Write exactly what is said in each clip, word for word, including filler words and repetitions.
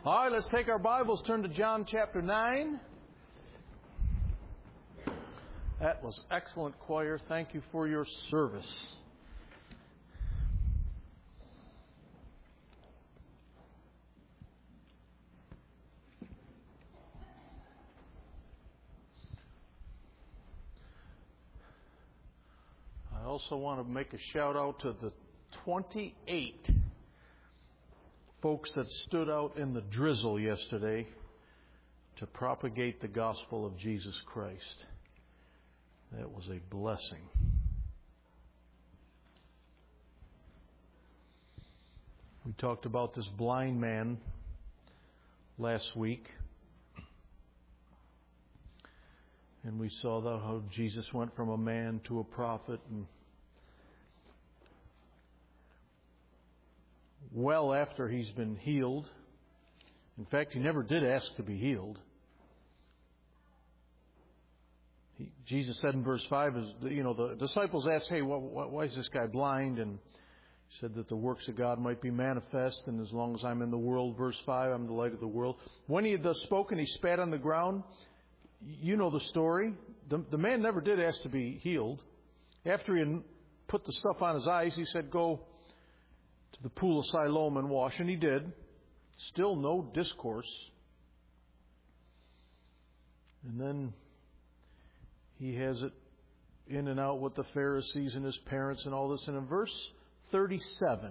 All right, let's take our Bibles, turn to John chapter nine. That was excellent, choir. Thank you for your service. I also want to make a shout out to the twenty-eight folks that stood out in the drizzle yesterday to propagate the gospel of Jesus Christ. That was a blessing. We talked about this blind man last week. And we saw that how Jesus went from a man to a prophet, and well after he's been healed. In fact, he never did ask to be healed. He, Jesus said in verse five, is you know, the disciples asked, "Hey, why, why is this guy blind?" And he said that the works of God might be manifest, and as long as I'm in the world, verse five, I'm the light of the world. When he had thus spoken, he spat on the ground. You know the story. The, the man never did ask to be healed. After he had put the stuff on his eyes, he said, "Go to the pool of Siloam and wash." And he did. Still no discourse. And then he has it in and out with the Pharisees and his parents and all this. And in verse thirty-seven,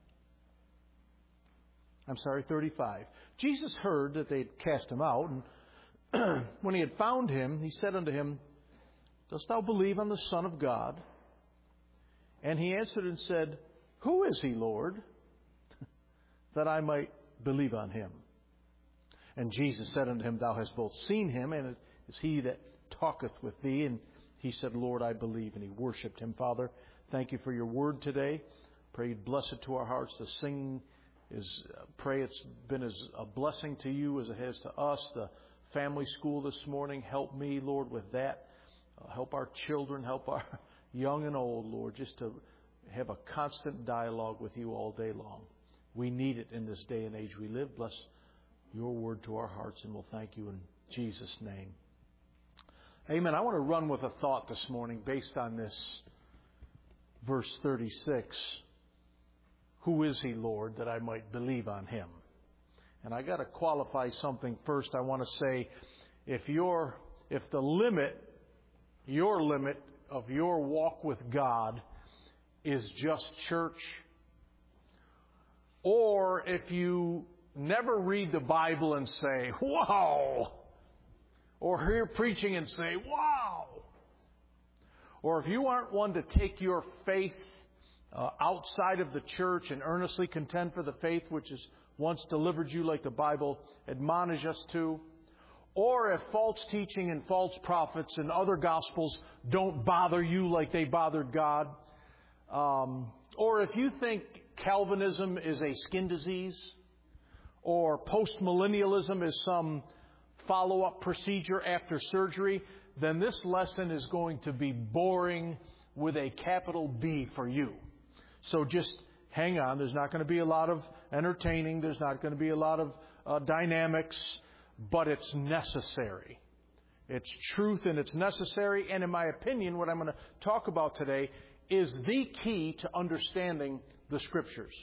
I'm sorry, thirty-five, Jesus heard that they'd cast him out, and when he had found him, he said unto him, "Dost thou believe on the Son of God?" And he answered and said, "Who is he, Lord, that I might believe on him?" And Jesus said unto him, "Thou hast both seen him, and it is he that talketh with thee." And he said, "Lord, I believe." And he worshipped him. Father, thank you for your word today. Pray you'd bless it to our hearts. The singing is, uh, pray it's been as a blessing to you as it has to us. The family school this morning, help me, Lord, with that. Uh, help our children, help our young and old, Lord, just to have a constant dialogue with you all day long. We need it in this day and age we live. Bless your word to our hearts, and we'll thank you in Jesus' name. Amen. I want to run with a thought this morning based on this verse thirty-six. Who is he, Lord, that I might believe on him? And I got to qualify something first. I want to say, if your if the limit, your limit of your walk with God is just church, or if you never read the Bible and say, "Wow," or hear preaching and say, "Wow," or if you aren't one to take your faith uh, outside of the church and earnestly contend for the faith which is once delivered you, like the Bible admonishes us to, or if false teaching and false prophets and other gospels don't bother you like they bothered God, um, or if you think Calvinism is a skin disease, or postmillennialism is some follow-up procedure after surgery, then this lesson is going to be boring with a capital B for you. So just hang on. There's not going to be a lot of entertaining. There's not going to be a lot of uh, dynamics, but it's necessary. It's truth and it's necessary. And in my opinion, what I'm going to talk about today is the key to understanding the Scriptures.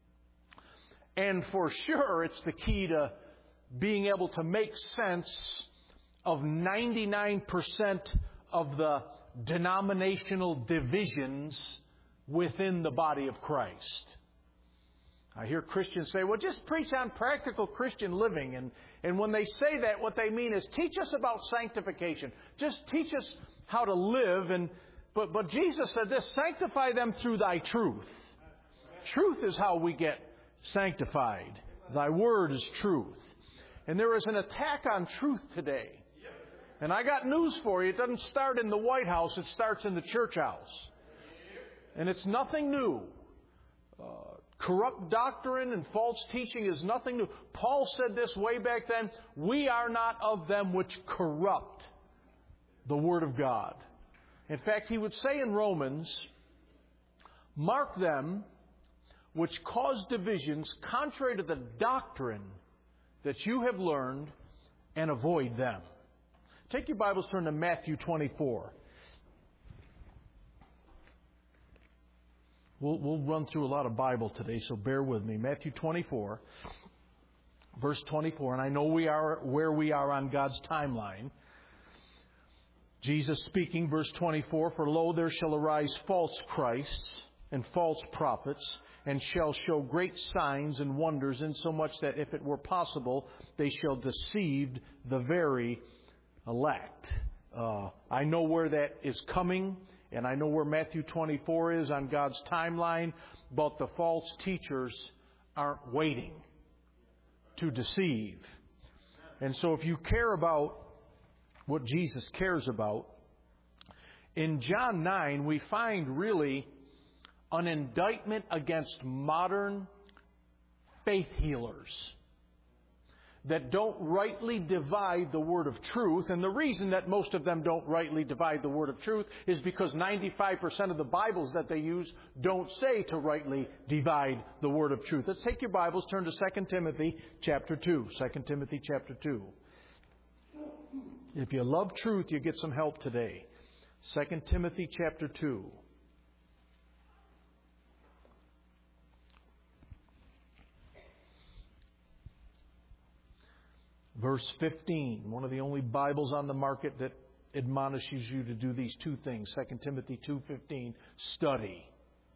And for sure, it's the key to being able to make sense of ninety-nine percent of the denominational divisions within the body of Christ. I hear Christians say, "Well, just preach on practical Christian living." And, and when they say that, what they mean is, teach us about sanctification. Just teach us how to live. And But, but Jesus said this, "Sanctify them through thy truth." Truth is how we get sanctified. Thy word is truth. And there is an attack on truth today. And I got news for you. It doesn't start in the White House. It starts in the church house. And it's nothing new. Uh, corrupt doctrine and false teaching is nothing new. Paul said this way back then. We are not of them which corrupt the Word of God. In fact, he would say in Romans, "Mark them which cause divisions contrary to the doctrine that you have learned and avoid them. Take your Bibles, turn to Matthew twenty-four. We'll, we'll run through a lot of Bible today, so bear with me. Matthew twenty-four, verse twenty-four. And I know we are where we are on God's timeline. Jesus speaking, verse twenty-four, For lo, there shall arise false Christs and false prophets, and shall show great signs and wonders, insomuch that if it were possible, they shall deceive the very elect. Uh, I know where that is coming, and I know where Matthew twenty-four is on God's timeline, but the false teachers aren't waiting to deceive. And so if you care about what Jesus cares about, in John nine we find really an indictment against modern faith healers that don't rightly divide the word of truth. And the reason that most of them don't rightly divide the word of truth is because ninety-five percent of the Bibles that they use don't say to rightly divide the word of truth. Let's take your Bibles, turn to Second Timothy chapter two. Second Timothy chapter two. If you love truth, you get some help today. Second Timothy chapter two. Verse fifteen, one of the only Bibles on the market that admonishes you to do these two things. Second Timothy two fifteen, study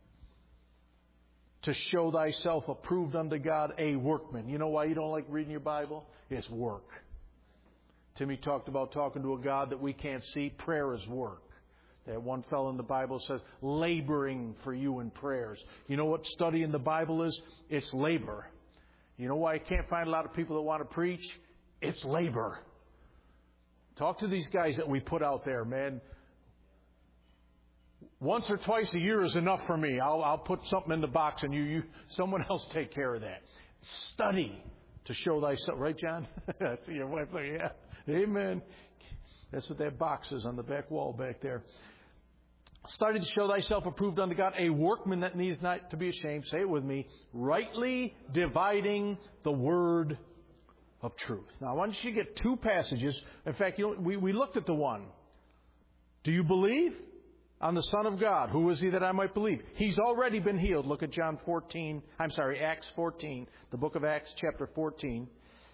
to show thyself approved unto God, a workman. You know why you don't like reading your Bible? It's work. Timmy talked about talking to a God that we can't see. Prayer is work. That one fellow in the Bible says, laboring for you in prayers. You know what studying the Bible is? It's labor. You know why I can't find a lot of people that want to preach? It's labor. Talk to these guys that we put out there, man. Once or twice a year is enough for me. I'll, I'll put something in the box and you, you, someone else take care of that. Study to show thyself. Right, John? I see your wife like, yeah. Amen. That's what that box is on the back wall back there. Study to show thyself approved unto God, a workman that needs not to be ashamed. Say it with me. Rightly dividing the word of truth. Now, I want you to get two passages. In fact, you know, we, we looked at the one. Do you believe on the Son of God? Who is he that I might believe? He's already been healed. Look at John fourteen. I'm sorry, Acts fourteen. The book of Acts, chapter fourteen.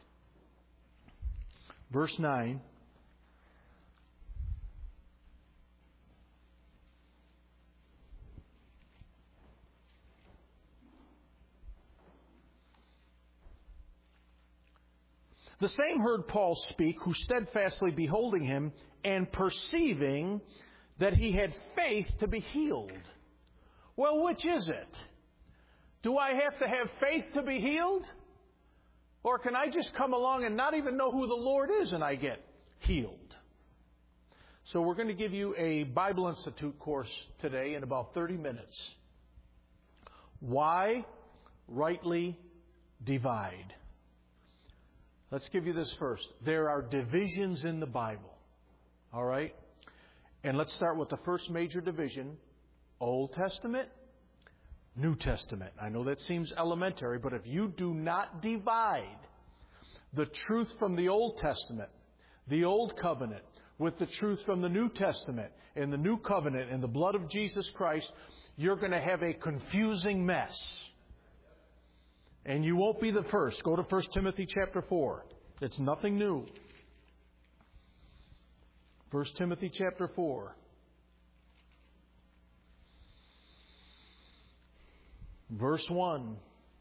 Verse nine. The same heard Paul speak, who steadfastly beholding him and perceiving that he had faith to be healed. Well, which is it? Do I have to have faith to be healed? Or can I just come along and not even know who the Lord is and I get healed? So we're going to give you a Bible Institute course today in about thirty minutes. Why rightly divide? Let's give you this first. There are divisions in the Bible. All right? And let's start with the first major division. Old Testament, New Testament. I know that seems elementary, but if you do not divide the truth from the Old Testament, the Old Covenant, with the truth from the New Testament and the New Covenant and the blood of Jesus Christ, you're going to have a confusing mess. And you won't be the first. Go to First Timothy chapter four. It's nothing new. First Timothy chapter four. Verse one.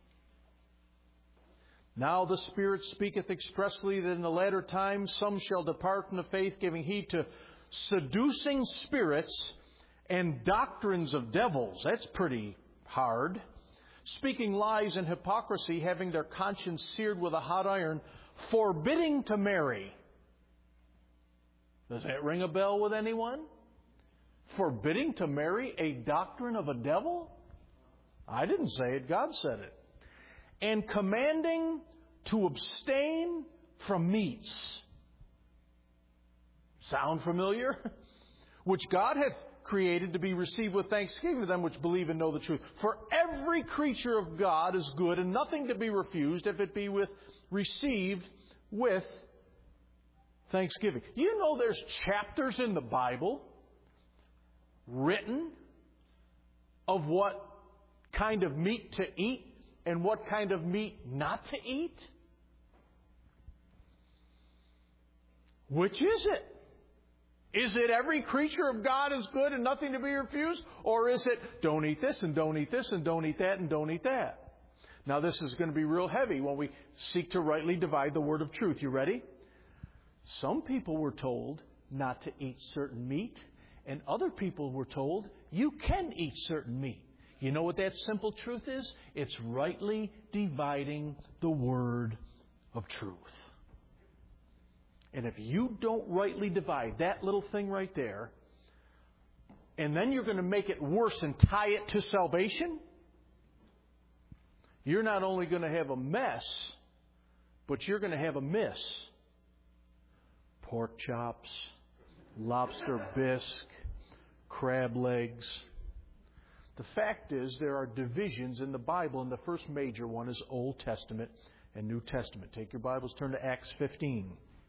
Now the Spirit speaketh expressly that in the latter times some shall depart from the faith, giving heed to seducing spirits and doctrines of devils. That's pretty hard. Speaking lies and hypocrisy, having their conscience seared with a hot iron, forbidding to marry. Does that ring a bell with anyone? Forbidding to marry, a doctrine of a devil? I didn't say it, God said it. And commanding to abstain from meats. Sound familiar? Which God hath created to be received with thanksgiving to them which believe and know the truth. For every creature of God is good, and nothing to be refused if it be with received with thanksgiving. You know there's chapters in the Bible written of what kind of meat to eat and what kind of meat not to eat? Which is it? Is it every creature of God is good and nothing to be refused? Or is it don't eat this and don't eat this and don't eat that and don't eat that? Now this is going to be real heavy when we seek to rightly divide the word of truth. You ready? Some people were told not to eat certain meat, and other people were told you can eat certain meat. You know what that simple truth is? It's rightly dividing the word of truth. And if you don't rightly divide that little thing right there, and then you're going to make it worse and tie it to salvation, you're not only going to have a mess, but you're going to have a miss. Pork chops, lobster bisque, crab legs. The fact is, there are divisions in the Bible, and the first major one is Old Testament and New Testament. Take your Bibles, turn to Acts fifteen.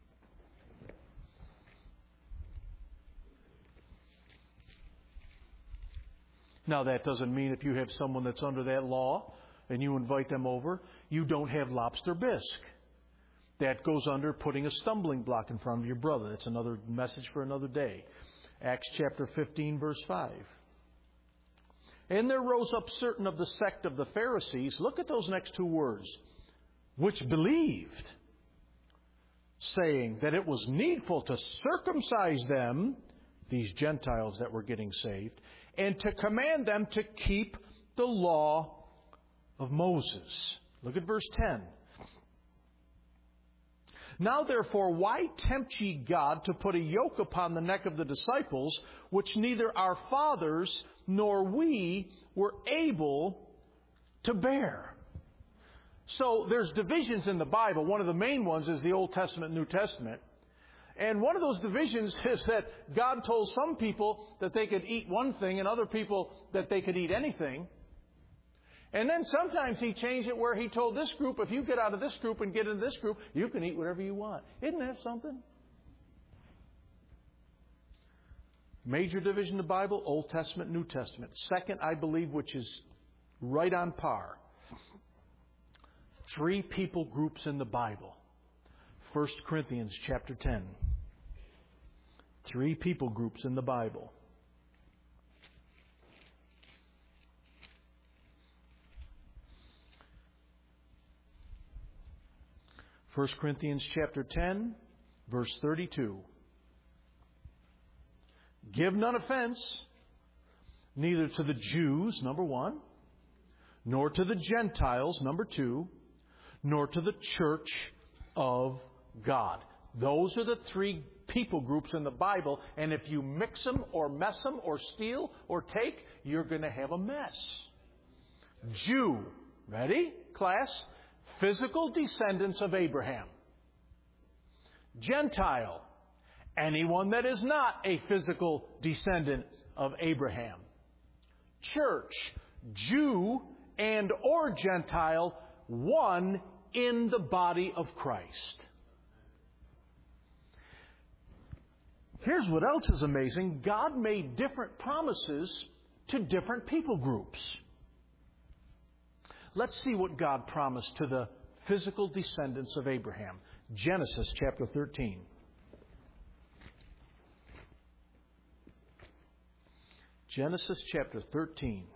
Now, that doesn't mean if you have someone that's under that law and you invite them over, you don't have lobster bisque. That goes under putting a stumbling block in front of your brother. That's another message for another day. Acts chapter fifteen, verse five. And there rose up certain of the sect of the Pharisees, look at those next two words, which believed, saying that it was needful to circumcise them, these Gentiles that were getting saved, and to command them to keep the law of Moses. Look at verse ten. Now therefore, why tempt ye God to put a yoke upon the neck of the disciples, which neither our fathers nor we were able to bear? So there's divisions in the Bible. One of the main ones is the Old Testament, New Testament. And one of those divisions is that God told some people that they could eat one thing and other people that they could eat anything. And then sometimes He changed it where He told this group, if you get out of this group and get into this group, you can eat whatever you want. Isn't that something? Major division of the Bible, Old Testament, New Testament. Second, I believe, which is right on par. Three people groups in the Bible. First Corinthians chapter ten. Three people groups in the Bible. First Corinthians chapter ten, verse thirty-two. Give none offense, neither to the Jews, number one, nor to the Gentiles, number two, nor to the church of God. Those are the three people groups in the Bible, and if you mix them or mess them or steal or take, you're going to have a mess. Jew, ready, class? Physical descendants of Abraham. Gentile, anyone that is not a physical descendant of Abraham. Church, Jew and or Gentile, one in the body of Christ. Here's what else is amazing. God made different promises to different people groups. Let's see what God promised to the physical descendants of Abraham. Genesis chapter thirteen. Genesis chapter thirteen.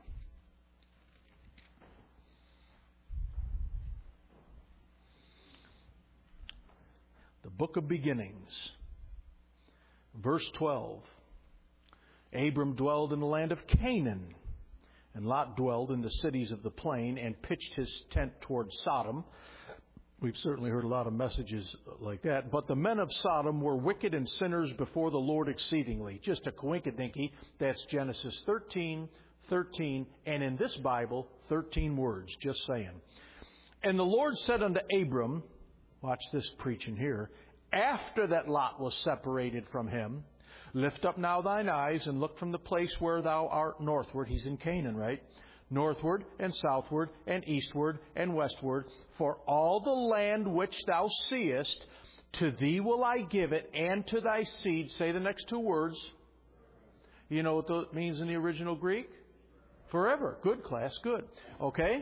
The book of beginnings. Verse twelve. Abram dwelled in the land of Canaan, and Lot dwelled in the cities of the plain and pitched his tent toward Sodom. We've certainly heard a lot of messages like that. But the men of Sodom were wicked and sinners before the Lord exceedingly. Just a coinkydinky. That's Genesis thirteen, thirteen, and in this Bible, thirteen words, just saying. And the Lord said unto Abram, watch this preaching here, after that Lot was separated from him, Lift up now thine eyes and look from the place where thou art northward. He's in Canaan, right? Northward and southward and eastward and westward. For all the land which thou seest, to thee will I give it, and to thy seed. Say the next two words. You know what that means in the original Greek? Forever. Good, class. Good. Okay?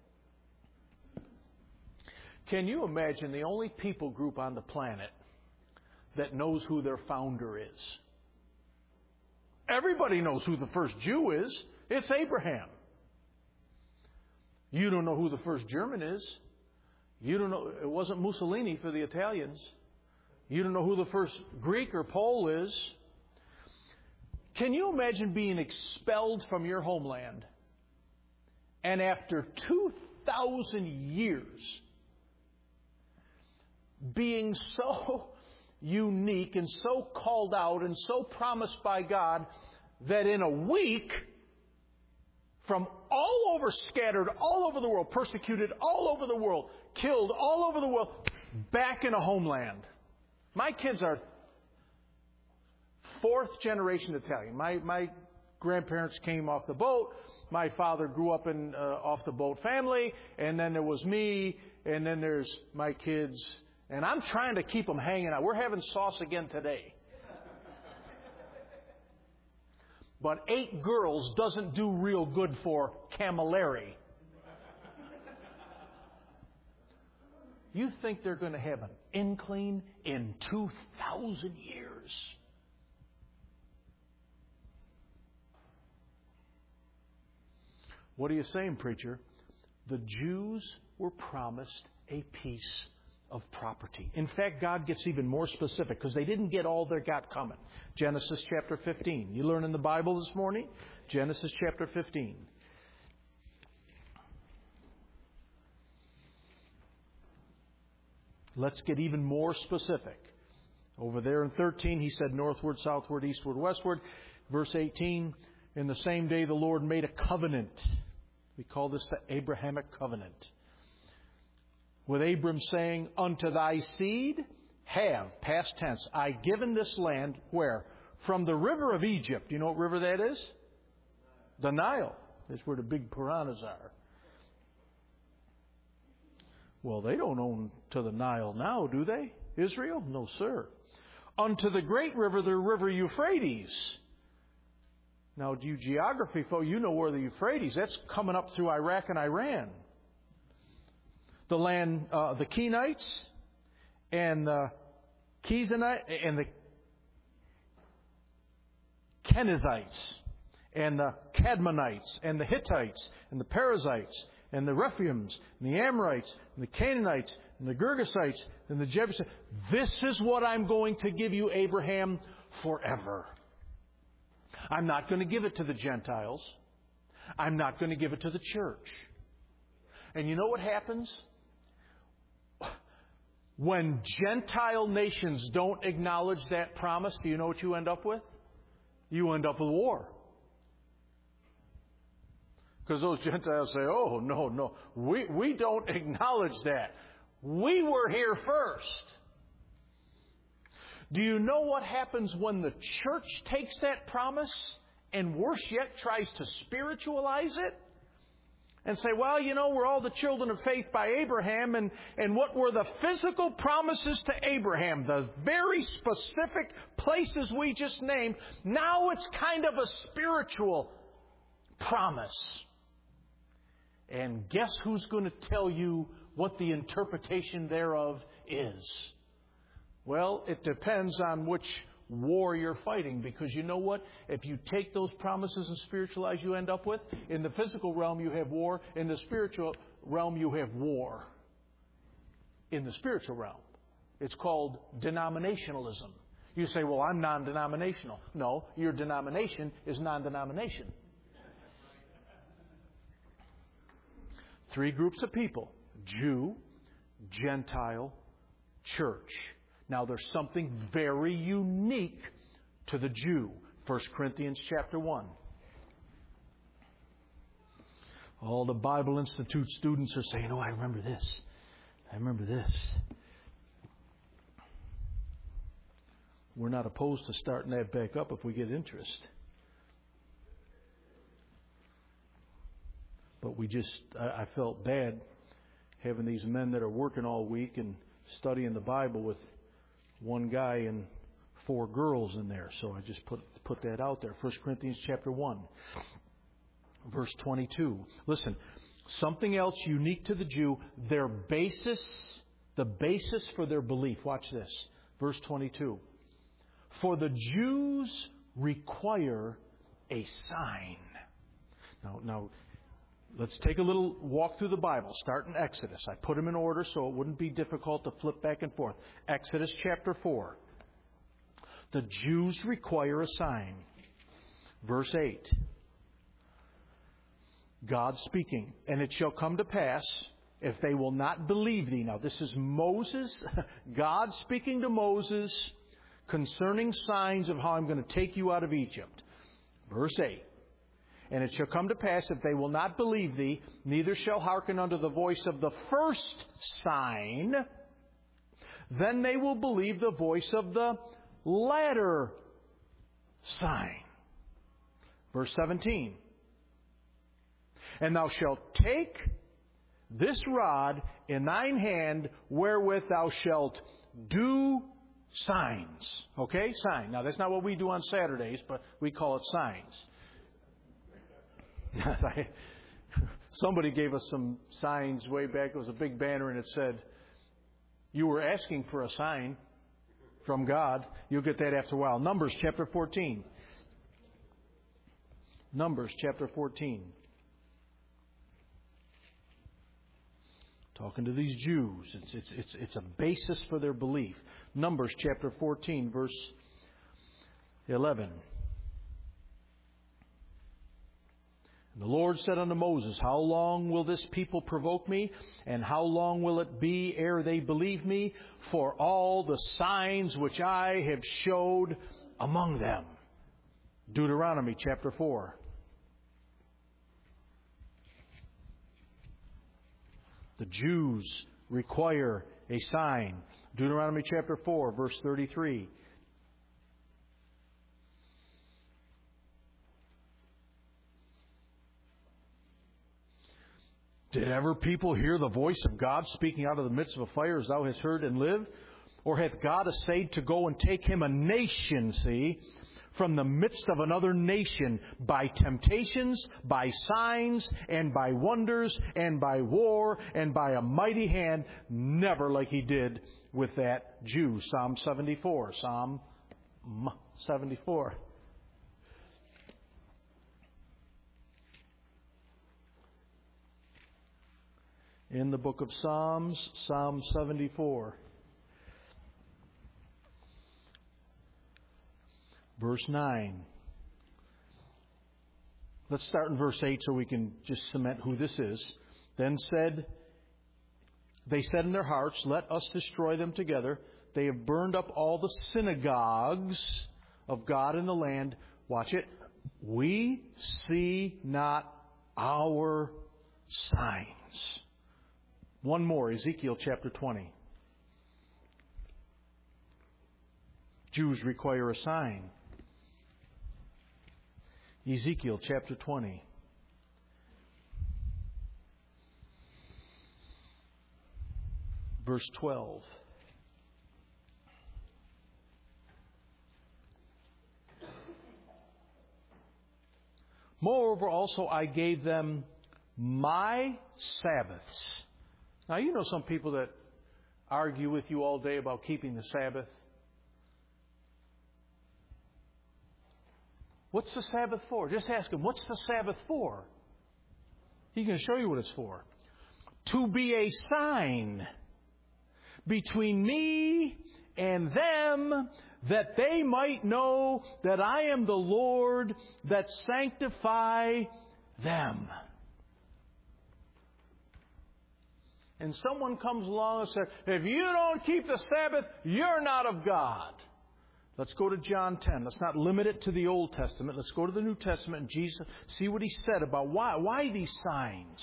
Can you imagine the only people group on the planet that knows who their founder is? Everybody knows who the first Jew is. It's Abraham. You don't know who the first German is. You don't know. It wasn't Mussolini for the Italians. You don't know who the first Greek or Pole is. Can you imagine being expelled from your homeland and after two thousand years being so unique and so called out and so promised by God that in a week, from all over, scattered all over the world, persecuted all over the world, killed all over the world, back in a homeland? My kids are fourth generation Italian. My my grandparents came off the boat. My father grew up in uh, off the boat family, and then there was me, and then there's my kids. And I'm trying to keep them hanging out. We're having sauce again today. But eight girls doesn't do real good for Camilleri. You think they're going to have an inkling in two thousand years? What are you saying, preacher? The Jews were promised a piece of property. In fact, God gets even more specific because they didn't get all they got coming. Genesis chapter fifteen. You learn in the Bible this morning? Genesis chapter fifteen. Let's get even more specific. Over there in thirteen, he said northward, southward, eastward, westward. Verse eighteen, in the same day the Lord made a covenant. We call this the Abrahamic covenant. With Abram saying, unto thy seed have, past tense, I given this land, where? From the river of Egypt. Do you know what river that is? The Nile. That's where the big piranhas are. Well, they don't own to the Nile now, do they? Israel? No, sir. Unto the great river, the river Euphrates. Now, you geography folk, you know where the Euphrates, that's coming up through Iraq and Iran. The land, uh, the Kenites and the Kezanites and the Kenizzites and the Cadmonites and the Hittites and the Perizzites and the Rephaims and the Amorites and the Canaanites and the Girgasites and the Jebusites. This is what I'm going to give you, Abraham, forever. I'm not going to give it to the Gentiles. I'm not going to give it to the church. And you know what happens? When Gentile nations don't acknowledge that promise, do you know what you end up with? You end up with war. Because those Gentiles say, oh, no, no, we, we don't acknowledge that. We were here first. Do you know what happens when the church takes that promise and worse yet tries to spiritualize it? And say, well, you know, we're all the children of faith by Abraham. And, and what were the physical promises to Abraham? The very specific places we just named. Now it's kind of a spiritual promise. And guess who's going to tell you what the interpretation thereof is? Well, it depends on which war you're fighting, because you know what? If you take those promises and spiritualize, you end up with, in the physical realm you have war, in the spiritual realm you have war. In the spiritual realm. It's called denominationalism. You say, well, I'm non-denominational. No, your denomination is non-denomination. Three groups of people: Jew, Gentile, church. Now, there's something very unique to the Jew. First Corinthians chapter one. All the Bible Institute students are saying, oh, I remember this. I remember this. we're not opposed to starting that back up if we get interest. But we just, I, I felt bad having these men that are working all week and studying the Bible with one guy and four girls in there. So I just put put that out there. First Corinthians chapter one, verse twenty-two. Listen, something else unique to the Jew, their basis, the basis for their belief. Watch this. Verse twenty-two. For the Jews require a sign. Now, now, let's take a little walk through the Bible. Start in Exodus. I put them in order so it wouldn't be difficult to flip back and forth. Exodus chapter four. The Jews require a sign. Verse eight. God speaking. And it shall come to pass, if they will not believe thee. Now this is Moses, God speaking to Moses concerning signs of how I'm going to take you out of Egypt. Verse eight. And it shall come to pass, if they will not believe thee, neither shall hearken unto the voice of the first sign, then they will believe the voice of the latter sign. Verse seventeen. And thou shalt take this rod in thine hand, wherewith thou shalt do signs. Okay? Sign. Now, that's not what we do on Saturdays, but we call it signs. Somebody gave us some signs way back. It was a big banner, and it said, you were asking for a sign from God. You'll get that after a while. Numbers chapter fourteen. Numbers chapter fourteen. Talking to these Jews. It's, it's, it's, it's a basis for their belief. Numbers chapter fourteen, verse eleven. And the Lord said unto Moses, how long will this people provoke me? And how long will it be ere they believe me? For all the signs which I have showed among them. Deuteronomy chapter four. The Jews require a sign. Deuteronomy chapter four, verse thirty-three. Did ever people hear the voice of God speaking out of the midst of a fire as thou hast heard and live? Or hath God essayed to go and take him a nation, see, from the midst of another nation by temptations, by signs, and by wonders, and by war, and by a mighty hand, never like he did with that Jew. Psalm seventy-four. Psalm seventy-four. In the book of Psalms, Psalm seventy-four. Verse nine. Let's start in verse eight so we can just cement who this is. Then said, they said in their hearts, let us destroy them together. They have burned up all the synagogues of God in the land. Watch it. We see not our signs. One more, Ezekiel chapter twenty. Jews require a sign. Ezekiel chapter twenty. Verse twelve. Moreover, also I gave them my Sabbaths. Now, you know some people that argue with you all day about keeping the Sabbath. What's the Sabbath for? Just ask them, what's the Sabbath for? He's going to show you what it's for. To be a sign between me and them, that they might know that I am the Lord that sanctify them. And someone comes along and says, if you don't keep the Sabbath, you're not of God. Let's go to John ten. Let's not limit it to the Old Testament. Let's go to the New Testament and Jesus, see what he said about why, why these signs.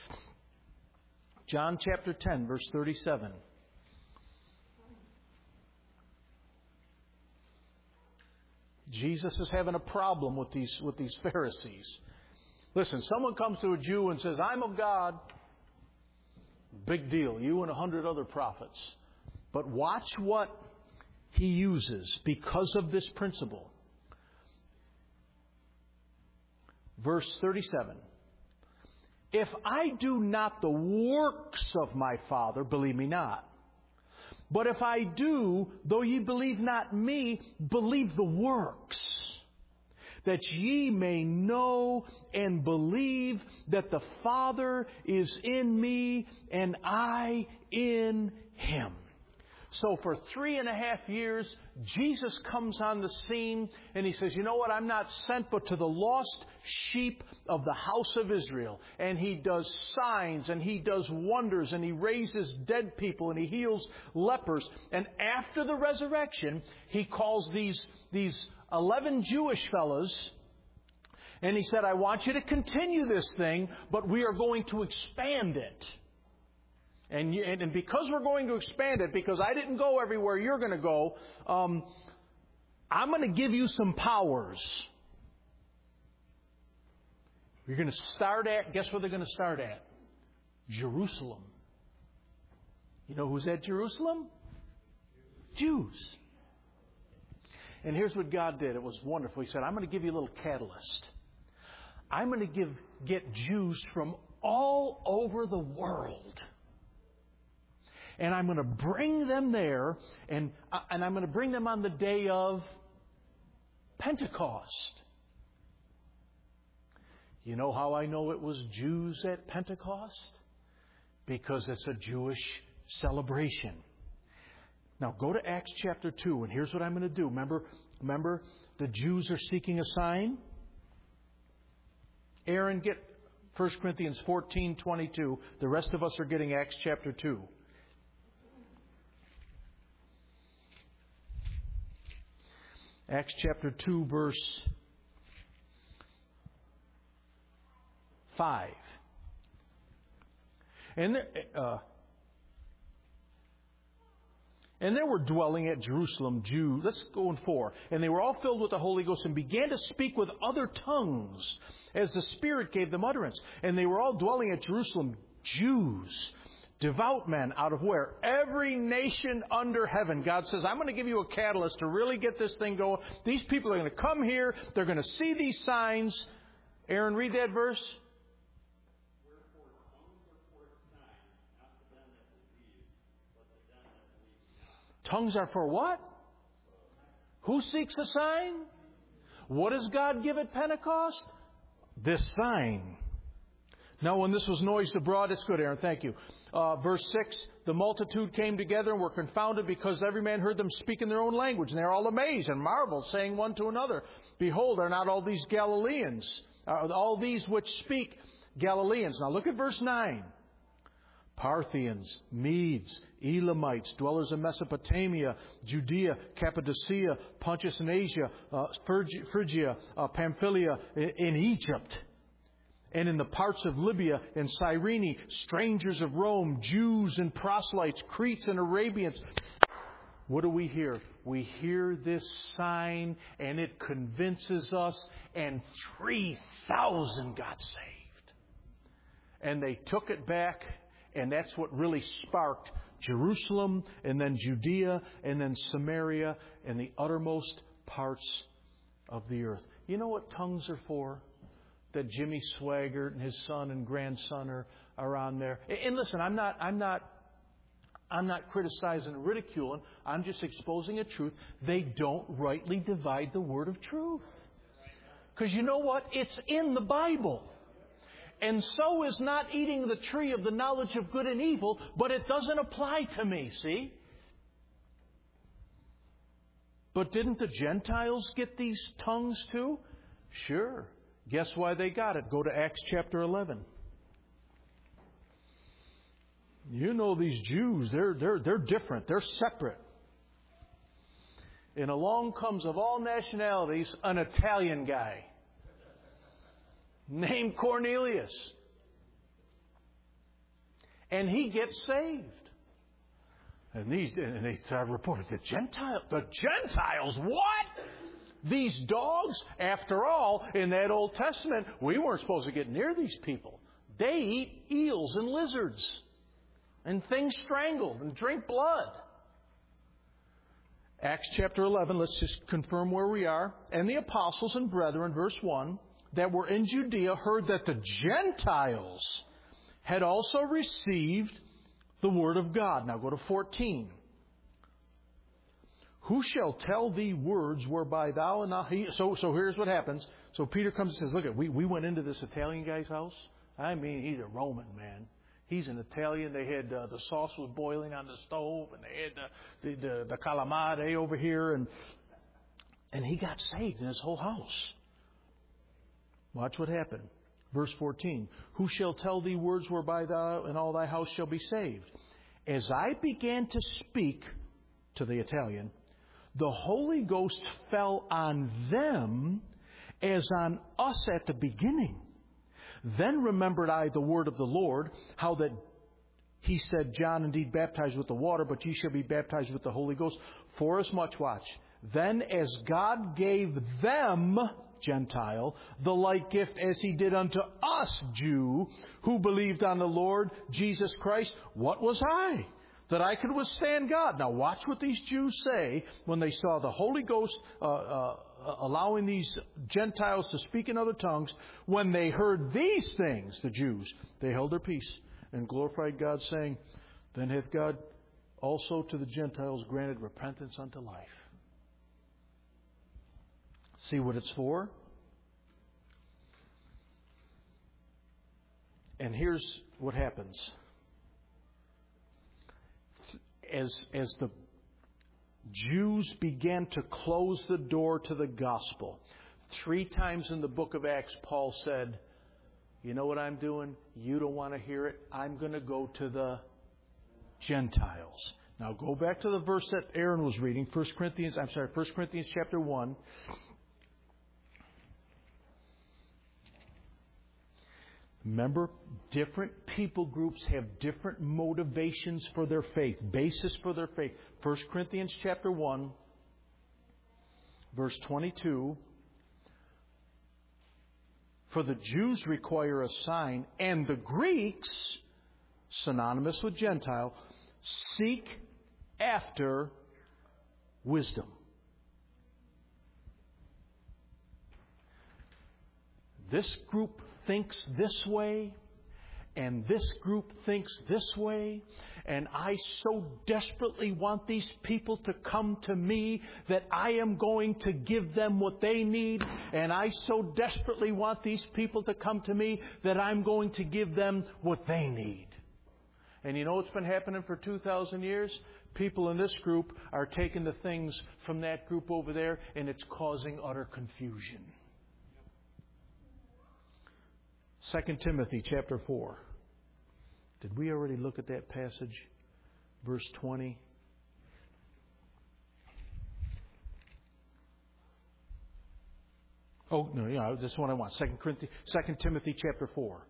John chapter ten, verse thirty-seven. Jesus is having a problem with these, with these Pharisees. Listen, someone comes to a Jew and says, I'm of God. Big deal. You and a hundred other prophets. But watch what he uses because of this principle. Verse thirty-seven. If I do not the works of my Father, believe me not. But if I do, though ye believe not me, believe the works, that ye may know and believe that the Father is in me and I in him. So for three and a half years, Jesus comes on the scene and he says, you know what, I'm not sent but to the lost sheep of the house of Israel. And he does signs and he does wonders and he raises dead people and he heals lepers. And after the resurrection, he calls these, these eleven Jewish fellows and he said, I want you to continue this thing, but we are going to expand it. And, and because we're going to expand it, because I didn't go everywhere you're going to go, um, I'm going to give you some powers. You're going to start at, guess where they're going to start at? Jerusalem. You know who's at Jerusalem? Jews. And here's what God did. It was wonderful. He said, I'm going to give you a little catalyst. I'm going to give get Jews from all over the world. And I'm going to bring them there, and, uh, and I'm going to bring them on the day of Pentecost. You know how I know it was Jews at Pentecost? Because it's a Jewish celebration. Now go to Acts chapter two, and here's what I'm going to do. Remember, remember the Jews are seeking a sign? Aaron, get First Corinthians fourteen twenty-two. The rest of us are getting Acts chapter two. Acts chapter two, verse five. And there, uh, and there were dwelling at Jerusalem Jews. Let's go in four. And they were all filled with the Holy Ghost and began to speak with other tongues as the Spirit gave them utterance. And they were all dwelling at Jerusalem Jews. Devout men out of where? Every nation under heaven. God says, I'm going to give you a catalyst to really get this thing going. These people are going to come here. They're going to see these signs. Aaron, read that verse. Tongues are for what? Who seeks a sign? What does God give at Pentecost? This sign. Now, when this was noised abroad, it's good, Aaron, thank you. Uh, verse six, the multitude came together and were confounded because every man heard them speak in their own language. And they're all amazed and marveled, saying one to another, Behold, are not all these Galileans, are all these which speak Galileans? Now look at verse nine. Parthians, Medes, Elamites, dwellers in Mesopotamia, Judea, Cappadocia, Pontus and Asia, uh, Phrygia, uh, Pamphylia, in Egypt, and in the parts of Libya and Cyrene, strangers of Rome, Jews and proselytes, Cretes and Arabians. What do we hear? We hear this sign and it convinces us, and three thousand got saved. And they took it back, and that's what really sparked Jerusalem, and then Judea, and then Samaria, and the uttermost parts of the earth. You know what tongues are for? That Jimmy Swaggart and his son and grandson are, are on there. And listen, I'm not, I'm not, I'm not criticizing or ridiculing. I'm just exposing a truth. They don't rightly divide the word of truth. Because you know what? It's in the Bible. And so is not eating the tree of the knowledge of good and evil, but it doesn't apply to me, see? But didn't the Gentiles get these tongues too? Sure. Guess why they got it? Go to Acts chapter eleven. You know these Jews, they're, they're, they're different. They're separate. And along comes, of all nationalities, an Italian guy named Cornelius. And he gets saved. And these, and they reported, the Gentiles, the Gentiles, what? These dogs, after all, in that Old Testament, we weren't supposed to get near these people. They eat eels and lizards and things strangled and drink blood. Acts chapter eleven, let's just confirm where we are. And the apostles and brethren, verse one, that were in Judea heard that the Gentiles had also received the word of God. Now go to fourteen. Who shall tell thee words whereby thou and thou... So, so here's what happens. So Peter comes and says, look, we, we went into this Italian guy's house. I mean, he's a Roman, man. He's an Italian. They had uh, the sauce was boiling on the stove, and they had the, the, the, the calamari over here, and and he got saved in his whole house. Watch what happened. Verse fourteen. Who shall tell thee words whereby thou and all thy house shall be saved? As I began to speak to the Italian, the Holy Ghost fell on them as on us at the beginning. Then remembered I the word of the Lord, how that He said, John indeed baptized with the water, but ye shall be baptized with the Holy Ghost. Forasmuch, watch, then as God gave them, Gentile, the like gift as He did unto us, Jew, who believed on the Lord Jesus Christ, what was I? That I could withstand God. Now watch what these Jews say when they saw the Holy Ghost uh, uh, allowing these Gentiles to speak in other tongues. When they heard these things, the Jews, they held their peace and glorified God, saying, then hath God also to the Gentiles granted repentance unto life. See what it's for? And here's what happens. As, as the Jews began to close the door to the gospel, three times in the book of Acts, Paul said, you know what I'm doing? You don't want to hear it. I'm going to go to the Gentiles. Now go back to the verse that Aaron was reading, First Corinthians, I'm sorry, First Corinthians chapter one. Remember, different people groups have different motivations for their faith, basis for their faith. First Corinthians chapter one, verse twenty-two. For the Jews require a sign, and the Greeks, synonymous with Gentile, seek after wisdom. This group thinks this way, and this group thinks this way, and I so desperately want these people to come to me that I am going to give them what they need, and I so desperately want these people to come to me that I'm going to give them what they need. And you know what's been happening for two thousand years? People in this group are taking the things from that group over there, and it's causing utter confusion. Second Timothy chapter four. Did we already look at that passage? Verse twenty. Oh, no, yeah, this is what I want. Second Corinthians, Second Timothy chapter four.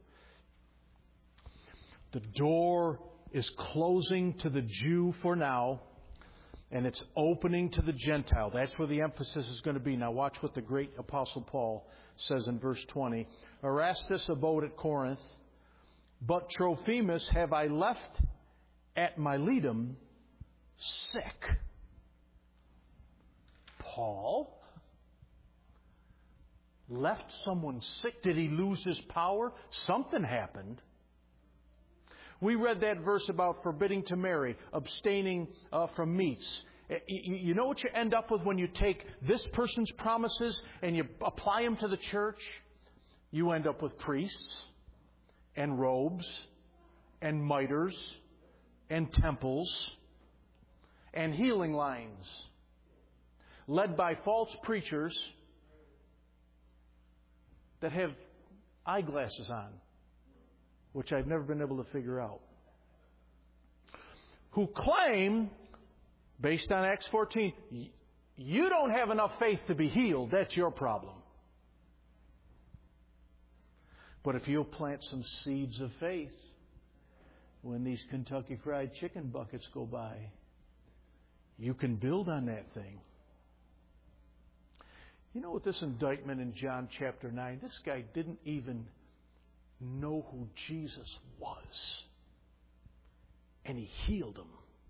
The door is closing to the Jew for now, and it's opening to the Gentile. That's where the emphasis is going to be. Now watch what the great Apostle Paul says in verse twenty. Erastus abode at Corinth, but Trophimus have I left at Miletum sick. Paul left someone sick. Did he lose his power? Something happened. We read that verse about forbidding to marry, abstaining uh, from meats. You know what you end up with when you take this person's promises and you apply them to the church? You end up with priests and robes and miters and temples and healing lines led by false preachers that have eyeglasses on, which I've never been able to figure out, who claim, based on Acts fourteen, you don't have enough faith to be healed. That's your problem. But if you'll plant some seeds of faith when these Kentucky Fried Chicken buckets go by, you can build on that thing. You know what this indictment in John chapter nine, this guy didn't even know who Jesus was. And he healed him.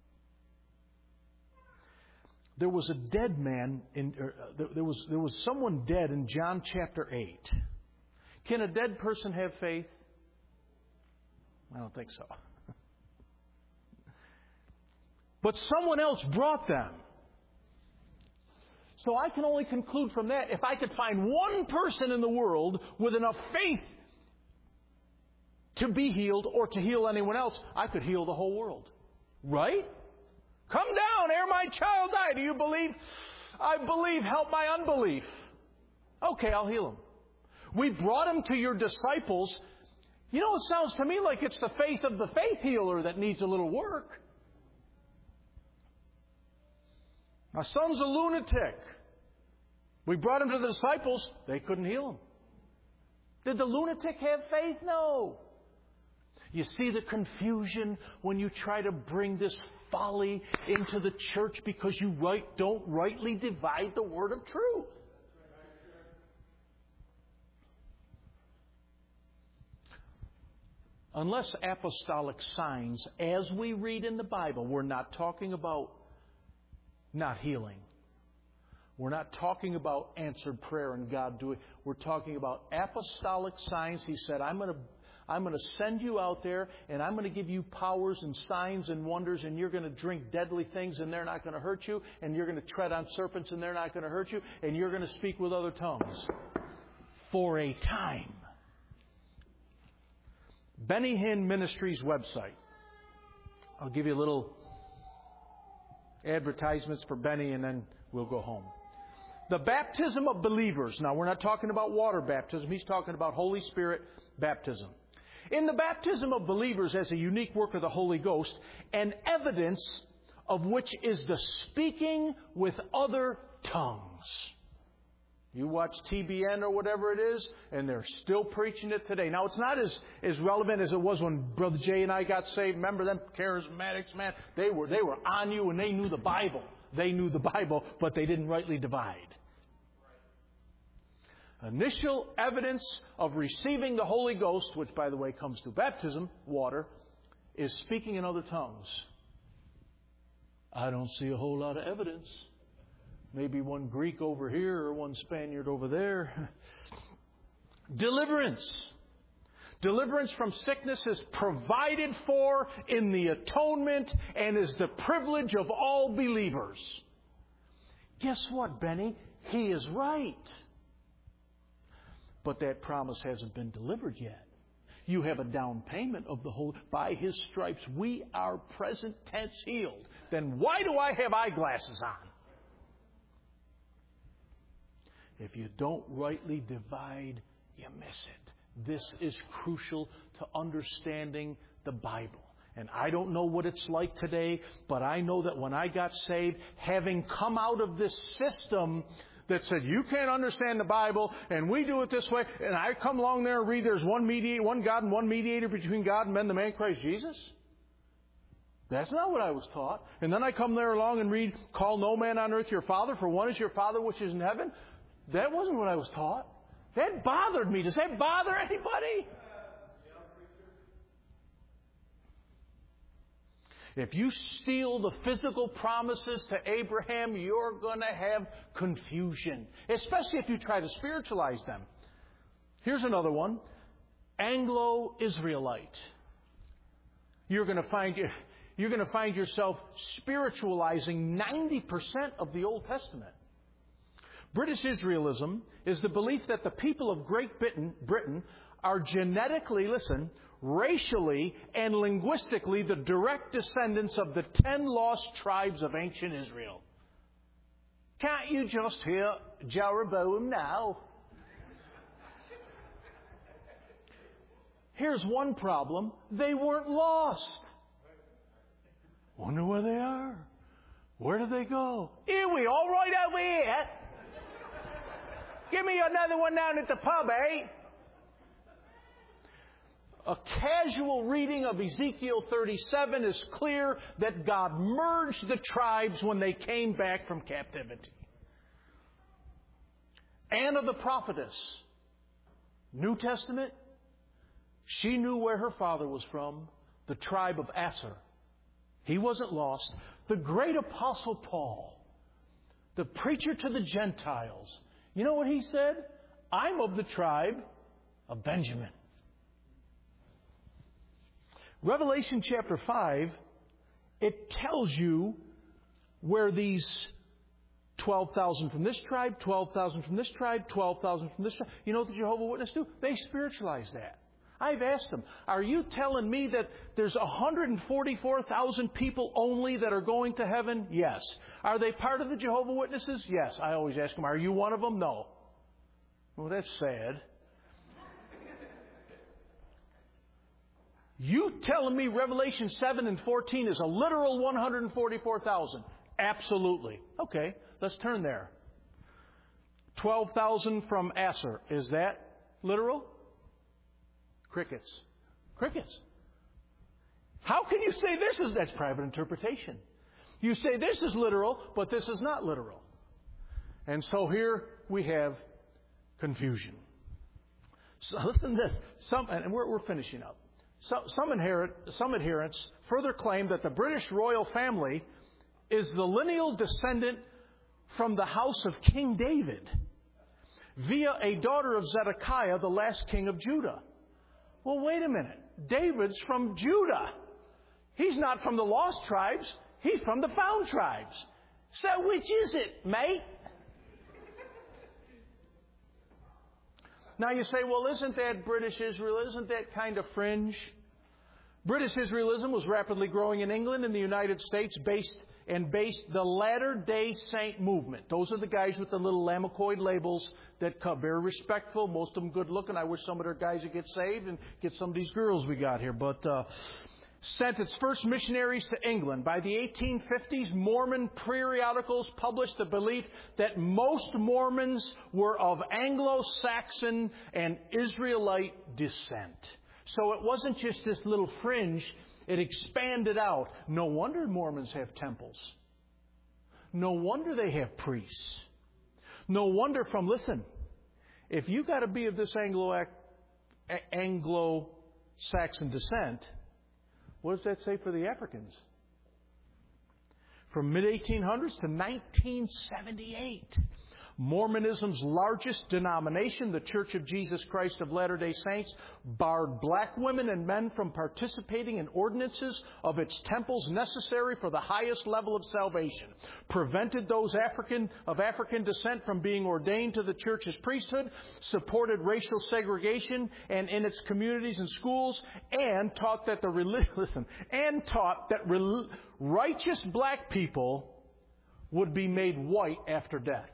There was a dead man, in, or, uh, there, was, there was someone dead in John chapter eight. Can a dead person have faith? I don't think so. But someone else brought them. So I can only conclude from that, if I could find one person in the world with enough faith to be healed or to heal anyone else, I could heal the whole world. Right? Come down, ere my child die. Do you believe? I believe. Help my unbelief. Okay, I'll heal him. We brought him to your disciples. You know, it sounds to me like it's the faith of the faith healer that needs a little work. My son's a lunatic. We brought him to the disciples. They couldn't heal him. Did the lunatic have faith? No. You see the confusion when you try to bring this folly into the church because you right, don't rightly divide the word of truth. Unless apostolic signs, as we read in the Bible, we're not talking about not healing. We're not talking about answered prayer and God doing. We're talking about apostolic signs. He said, I'm going to I'm going to send you out there and I'm going to give you powers and signs and wonders, and you're going to drink deadly things and they're not going to hurt you, and you're going to tread on serpents and they're not going to hurt you, and you're going to speak with other tongues for a time. Benny Hinn Ministries website. I'll give you a little advertisements for Benny and then we'll go home. The baptism of believers. Now, we're not talking about water baptism. He's talking about Holy Spirit baptism. In the baptism of believers as a unique work of the Holy Ghost, an evidence of which is the speaking with other tongues. You watch T B N or whatever it is, and they're still preaching it today. Now, it's not as, as relevant as it was when Brother Jay and I got saved. Remember them charismatics, man? They were, they were on you and they knew the Bible. They knew the Bible, but they didn't rightly divide. Initial evidence of receiving the Holy Ghost, which, by the way, comes through baptism, water, is speaking in other tongues. I don't see a whole lot of evidence. Maybe one Greek over here or one Spaniard over there. Deliverance. Deliverance from sickness is provided for in the atonement and is the privilege of all believers. Guess what, Benny? He is right. But that promise hasn't been delivered yet. You have a down payment of the whole. By His stripes we are present tense healed. Then why do I have eyeglasses on? If you don't rightly divide, you miss it. This is crucial to understanding the Bible. And I don't know what it's like today, but I know that when I got saved, having come out of this system that said, you can't understand the Bible, and we do it this way, and I come along there and read there's one mediator, one God and one mediator between God and men, the man Christ Jesus. That's not what I was taught. And then I come there along and read, call no man on earth your father, for one is your Father which is in heaven. That wasn't what I was taught. That bothered me. Does that bother anybody? If you steal the physical promises to Abraham, you're going to have confusion, especially if you try to spiritualize them. Here's another one. Anglo-Israelite. You're going to find you're going to find yourself spiritualizing ninety percent of the Old Testament. British Israelism is the belief that the people of Great Britain, Britain are genetically, listen, racially and linguistically the direct descendants of the ten lost tribes of ancient Israel. Can't you just hear Jeroboam now? Here's one problem. They weren't lost. Wonder where they are. Where did they go? Here we all right over here. Give me another one down at the pub, eh? A casual reading of Ezekiel thirty-seven is clear that God merged the tribes when they came back from captivity. Anna the prophetess, New Testament, she knew where her father was from, the tribe of Aser. He wasn't lost. The great apostle Paul, the preacher to the Gentiles, you know what he said? I'm of the tribe of Benjamin. Revelation chapter five, it tells you where these twelve thousand from this tribe, twelve thousand from this tribe, twelve thousand from this tribe. You know what the Jehovah's Witnesses do? They spiritualize that. I've asked them, are you telling me that there's one hundred forty-four thousand people only that are going to heaven? Yes. Are they part of the Jehovah's Witnesses? Yes. I always ask them, are you one of them? No. Well, that's sad. You telling me Revelation seven and fourteen is a literal one hundred forty-four thousand? Absolutely. Okay, let's turn there. twelve thousand from Aser. Is that literal? Crickets. Crickets. How can you say this is, that's private interpretation. You say this is literal, but this is not literal. And so here we have confusion. So listen to this. Some, and we're, we're finishing up. So, some, inherit, some adherents further claim that the British royal family is the lineal descendant from the house of King David via a daughter of Zedekiah, the last king of Judah. Well, wait a minute. David's from Judah. He's not from the lost tribes. He's from the found tribes. So which is it, mate? Now you say, well, isn't that British Israel? Isn't that kind of fringe? British Israelism was rapidly growing in England and the United States based and based the Latter-day Saint movement. Those are the guys with the little Lamacoid labels that come. Very respectful, most of them good looking. I wish some of their guys would get saved and get some of these girls we got here. But uh, sent its first missionaries to England. By the eighteen fifties, Mormon periodicals published the belief that most Mormons were of Anglo-Saxon and Israelite descent. So it wasn't just this little fringe. It expanded out. No wonder Mormons have temples. No wonder they have priests. No wonder from, listen, if you got to be of this Anglo, Anglo-Saxon descent, what does that say for the Africans? From mid eighteen hundreds to nineteen seventy-eight, Mormonism's largest denomination, the Church of Jesus Christ of Latter-day Saints, barred black women and men from participating in ordinances of its temples necessary for the highest level of salvation, prevented those African of African descent from being ordained to the church's priesthood, supported racial segregation and in its communities and schools, and taught that the listen, and taught that righteous black people would be made white after death,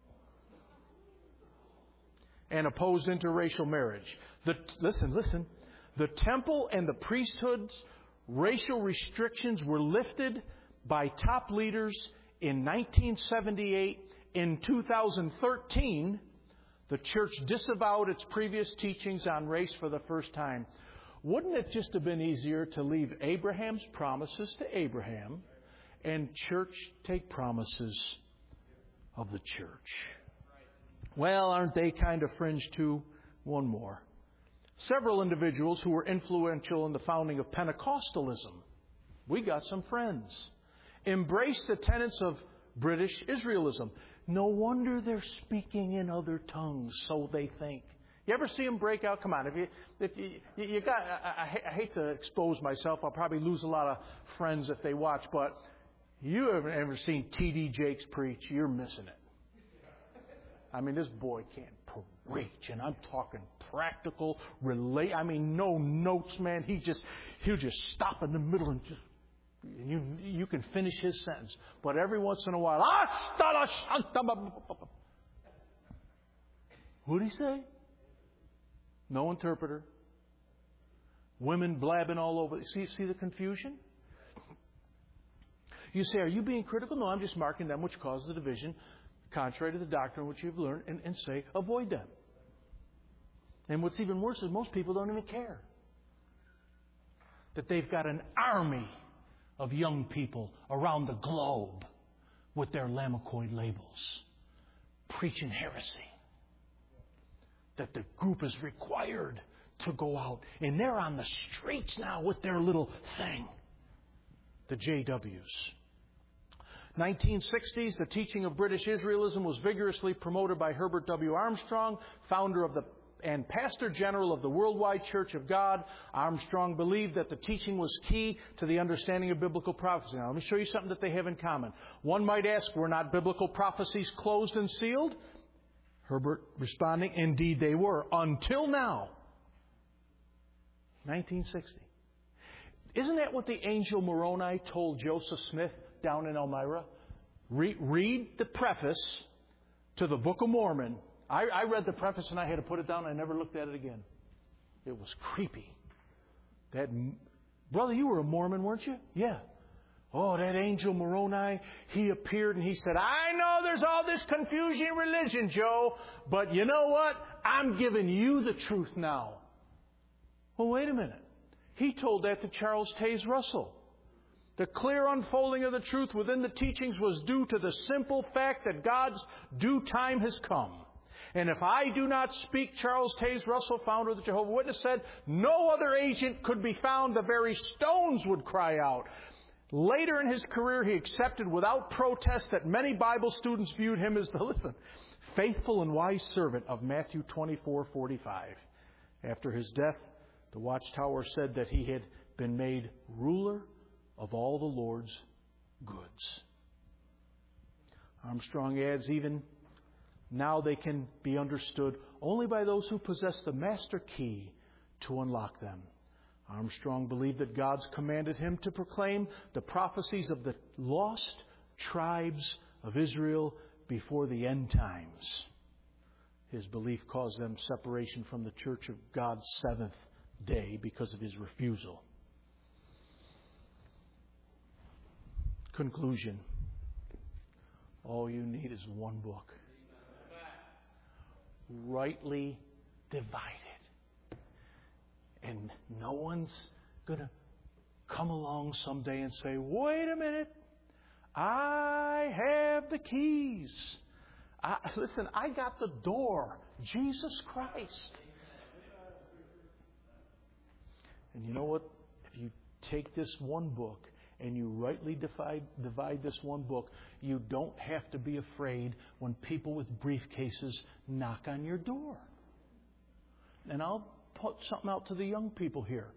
and opposed interracial marriage. The, listen, listen. The temple and the priesthood's racial restrictions were lifted by top leaders in nineteen seventy-eight. In two thousand thirteen, the church disavowed its previous teachings on race for the first time. Wouldn't it just have been easier to leave Abraham's promises to Abraham and church take promises of the church? Well, aren't they kind of fringe too? One more. Several individuals who were influential in the founding of Pentecostalism, we got some friends, embraced the tenets of British Israelism. No wonder they're speaking in other tongues, so they think. You ever see them break out? Come on, if you, if you, you got, I, I hate to expose myself. I'll probably lose a lot of friends if they watch, but you ever, ever seen T D Jakes preach? You're missing it. I mean, this boy can't preach, and I'm talking practical, relate. I mean, no notes, man. He just, he'll just stop in the middle and just, and you, you can finish his sentence. But every once in a while, what'd he say? No interpreter. Women blabbing all over. See, see the confusion? You say, are you being critical? No, I'm just marking them which cause the division, contrary to the doctrine which you've learned, and, and say, avoid them. And what's even worse is most people don't even care that they've got an army of young people around the globe with their Lamacoid labels, preaching heresy. that the group is required to go out. And they're on the streets now with their little thing. The J Ws. nineteen sixties, the teaching of British Israelism was vigorously promoted by Herbert W. Armstrong, founder of the and pastor general of the Worldwide Church of God. Armstrong believed that the teaching was key to the understanding of biblical prophecy. Now, let me show you something that they have in common. One might ask, were not biblical prophecies closed and sealed? Herbert responding, indeed they were, until now. nineteen sixty. Isn't that what the angel Moroni told Joseph Smith down in Elmira? Re- read the preface to the Book of Mormon. I, I read the preface and I had to put it down. I never looked at it again. It was creepy. That brother, you were a Mormon, weren't you? Yeah. Oh, that angel Moroni, he appeared and he said, I know there's all this confusion in religion, Joe, but you know what? I'm giving you the truth now. Well, wait a minute. He told that to Charles Taze Russell. The clear unfolding of the truth within the teachings was due to the simple fact that God's due time has come. And if I do not speak, Charles Taze Russell, founder of the Jehovah's Witness, said, no other agent could be found. The very stones would cry out. Later in his career, he accepted without protest that many Bible students viewed him as the, listen, faithful and wise servant of Matthew twenty-four forty-five. After his death, the Watchtower said that he had been made ruler of all the Lord's goods. Armstrong adds, even now they can be understood only by those who possess the master key to unlock them. Armstrong believed that God's commanded him to proclaim the prophecies of the lost tribes of Israel before the end times. His belief caused them separation from the Church of God's seventh day because of his refusal. Conclusion. All you need is one book. Rightly divided. And no one's going to come along someday and say, wait a minute, I have the keys. I, listen, I got the door. Jesus Christ. And you know what? If you take this one book and you rightly divide, divide this one book, you don't have to be afraid when people with briefcases knock on your door. And I'll put something out to the young people here.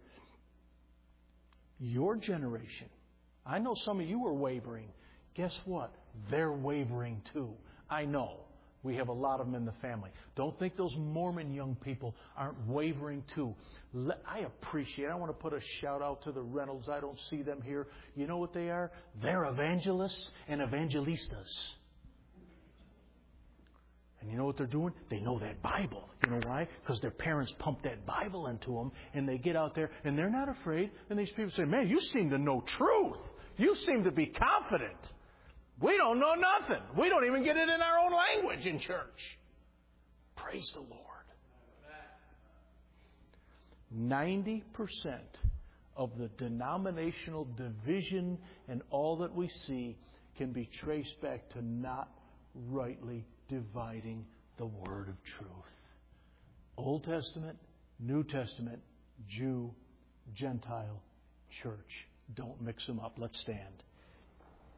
Your generation, I know some of you are wavering. Guess what? They're wavering too. I know. We have a lot of them in the family. Don't think those Mormon young people aren't wavering too. I appreciate it. I want to put a shout out to the Reynolds. I don't see them here. You know what they are? They're evangelists and evangelistas. And you know what they're doing? They know that Bible. You know why? Because their parents pumped that Bible into them, and they get out there, and they're not afraid. And these people say, man, you seem to know truth. You seem to be confident. We don't know nothing. We don't even get it in our own language in church. Praise the Lord. ninety percent of the denominational division and all that we see can be traced back to not rightly dividing the word of truth. Old Testament, New Testament, Jew, Gentile, church. Don't mix them up. Let's stand.